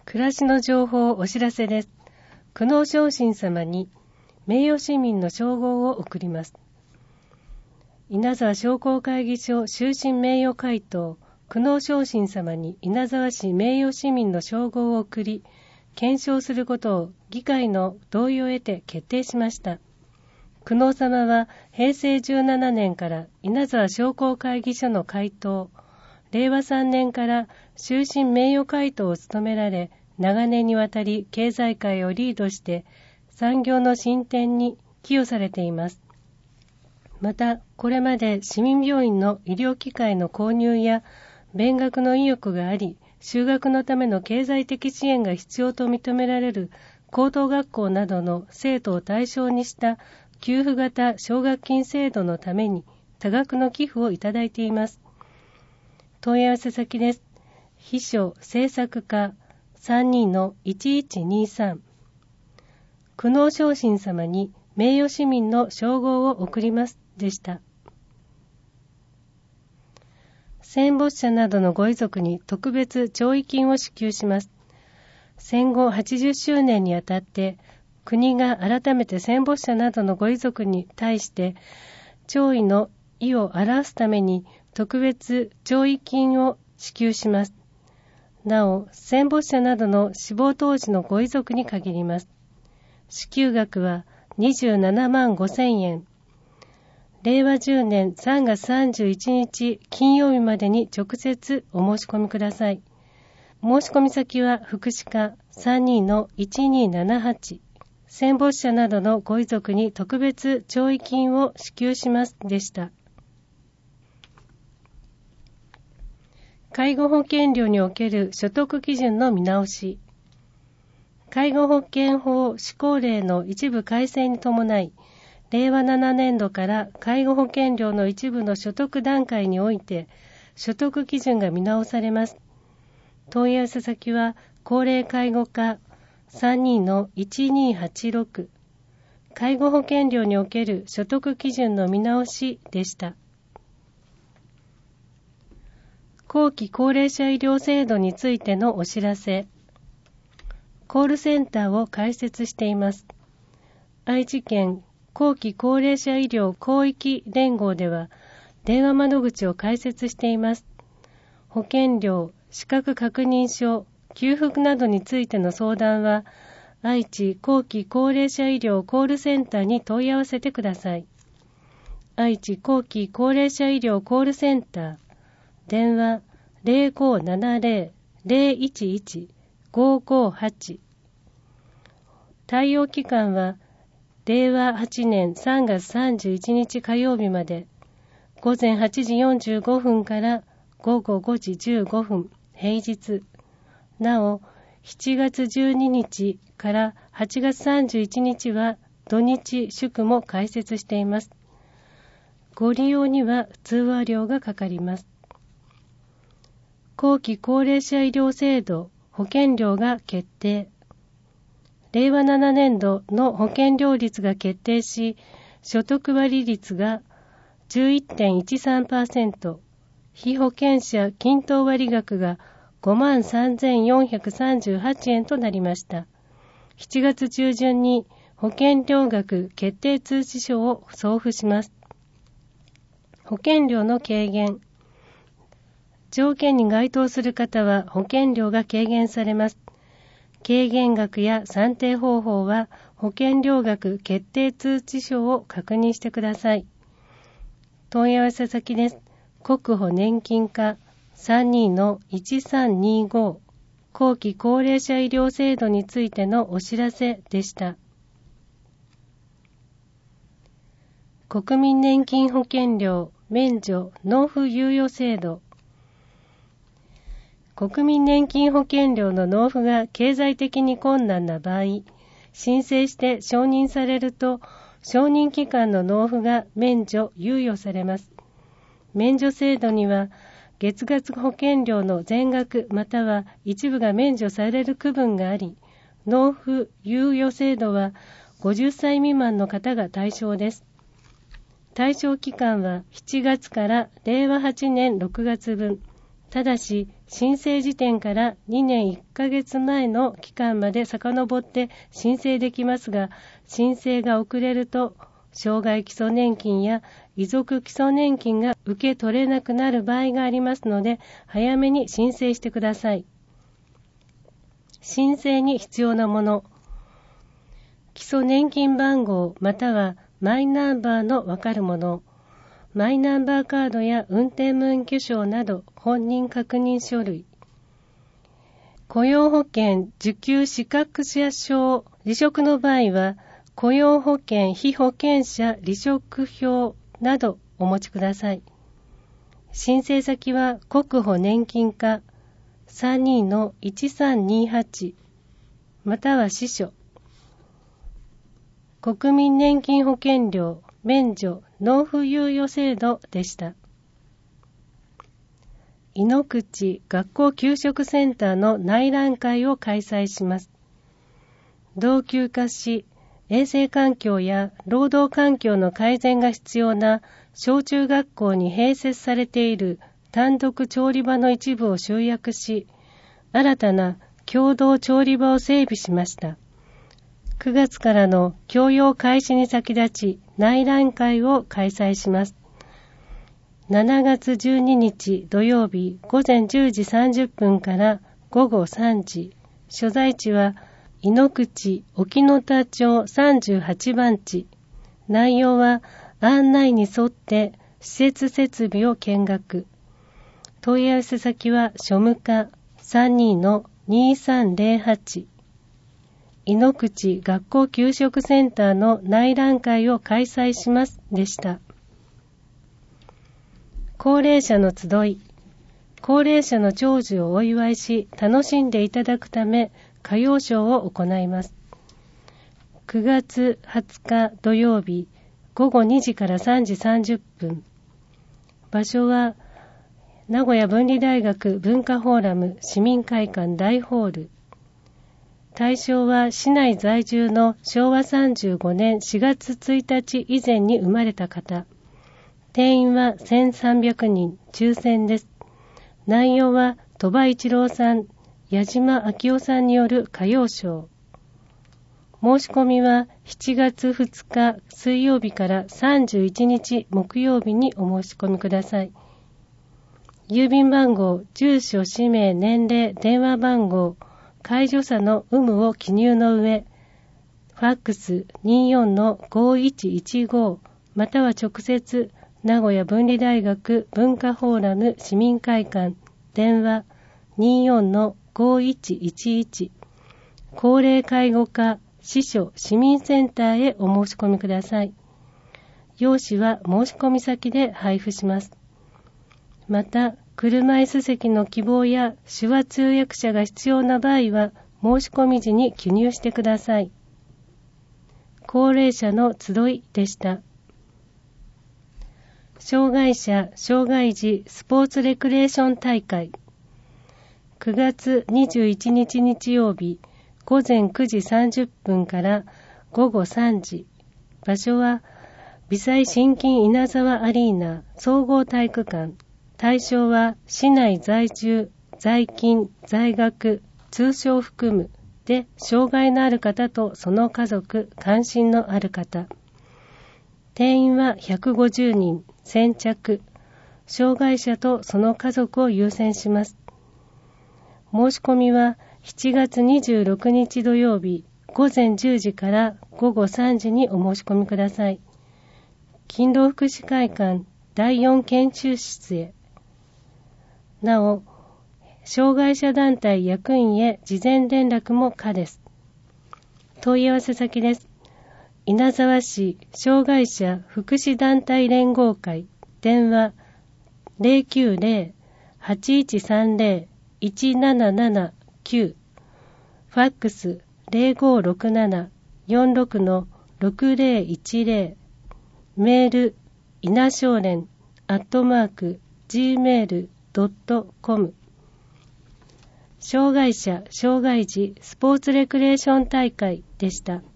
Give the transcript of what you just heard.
暮らしの情報お知らせです。久能正神様に名誉市民の称号を贈ります。稲沢商工会議所終身名誉会頭久能正神様に稲沢市名誉市民の称号を贈り、顕彰することを議会の同意を得て決定しました。久能様は平成17年から稲沢商工会議所の会頭、令和3年から終身名誉会頭を務められ、長年にわたり経済界をリードして産業の進展に寄与されています。また、これまで市民病院の医療機械の購入や勉学の意欲があり、就学のための経済的支援が必要と認められる高等学校などの生徒を対象にした給付型奨学金制度のために多額の寄付をいただいています。問い合わせ先です。秘書政策課32-1123 久能正神様に名誉市民の称号を贈りますでした。戦没者などのご遺族に特別弔慰金を支給します。戦後80周年にあたって国が改めて戦没者などのご遺族に対して弔意の意を表すために特別弔慰金を支給します。なお、戦没者などの死亡当時のご遺族に限ります。支給額は27万5,000円。令和10年3月31日金曜日までに直接お申し込みください。申し込み先は福祉課32-1278。戦没者などのご遺族に特別弔慰金を支給しますでした。介護保険料における所得基準の見直し。介護保険法施行令の一部改正に伴い、令和7年度から介護保険料の一部の所得段階において所得基準が見直されます。問い合わせ先は高齢介護課32-1286介護保険料における所得基準の見直しでした。後期高齢者医療制度についてのお知らせ。コールセンターを開設しています。愛知県後期高齢者医療広域連合では電話窓口を開設しています。保険料、資格確認書、給付などについての相談は愛知後期高齢者医療コールセンターに問い合わせてください。愛知後期高齢者医療コールセンター電話 0570-011-558 対応期間は令和8年3月31日火曜日まで午前8時45分から午後5時15分平日。なお、7月12日から8月31日は土日祝も開設しています。ご利用には通話料がかかります。後期高齢者医療制度保険料が決定。令和7年度の保険料率が決定し、所得割率が 11.13%、被保険者均等割額が 53,438 円となりました。7月中旬に保険料額決定通知書を送付します。保険料の軽減。条件に該当する方は保険料が軽減されます。軽減額や算定方法は保険料額決定通知書を確認してください。問い合わせ先です。国保年金課32-1325後期高齢者医療制度についてのお知らせでした。国民年金保険料免除納付猶予制度。国民年金保険料の納付が経済的に困難な場合、申請して承認されると、承認期間の納付が免除・猶予されます。免除制度には、月額保険料の全額または一部が免除される区分があり、納付・猶予制度は50歳未満の方が対象です。対象期間は7月から令和8年6月分。ただし、 申請時点から2年1ヶ月前の期間まで遡って申請できますが、申請が遅れると、障害基礎年金や遺族基礎年金が受け取れなくなる場合がありますので、早めに申請してください。申請に必要なもの。基礎年金番号またはマイナンバーのわかるもの。マイナンバーカードや運転免許証など本人確認書類。雇用保険受給資格者証。離職の場合は、雇用保険被保険者離職票などお持ちください。申請先は国保年金課 32-1328 または支所。国民年金保険料免除納付猶予制度でした。井ノ口学校給食センターの内覧会を開催します。老朽化し、衛生環境や労働環境の改善が必要な小中学校に併設されている単独調理場の一部を集約し、新たな共同調理場を整備しました。9月からの教養開始に先立ち内覧会を開催します。7月12日土曜日午前10時30分から午後3時。所在地は井ノ口沖ノ田町38番地。内容は案内に沿って施設設備を見学。問い合わせ先は庶務課 32-2308。井ノ口学校給食センターの内覧会を開催しますでした。高齢者の集い。高齢者の長寿をお祝いし楽しんでいただくため歌謡ショーを行います。9月20日土曜日午後2時から3時30分。場所は名古屋文理大学文化フォーラム市民会館大ホール。対象は市内在住の昭和35年4月1日以前に生まれた方。定員は1300人、抽選です。内容は鳥羽一郎さん、矢島昭夫さんによる歌謡ショー。申し込みは7月2日水曜日から31日木曜日にお申し込みください。郵便番号、住所、氏名、年齢、電話番号、介助者の有無を記入の上、ファックス 24-5115 または直接名古屋文理大学文化フォーラム市民会館電話 24-5111 高齢介護課支所市民センターへお申し込みください。用紙は申し込み先で配布します。また、車椅子席の希望や手話通訳者が必要な場合は申し込み時に記入してください。高齢者の集いでした。障害者・障害児スポーツレクレーション大会。9月21日日曜日午前9時30分から午後3時。場所は微細心筋稲沢アリーナ総合体育館。対象は市内在住、在勤、在学、通称含むで障害のある方とその家族、関心のある方。定員は150人、先着。障害者とその家族を優先します。申し込みは7月26日土曜日午前10時から午後3時にお申し込みください。勤労福祉会館第4研修室へ。なお、障害者団体役員へ事前連絡も可です。問い合わせ先です。稲沢市障害者福祉団体連合会電話 090-8130-1779 ファックス 0567-46-6010 メール稲少年@gmail.com 障害者・障害児スポーツレクレーション大会でした。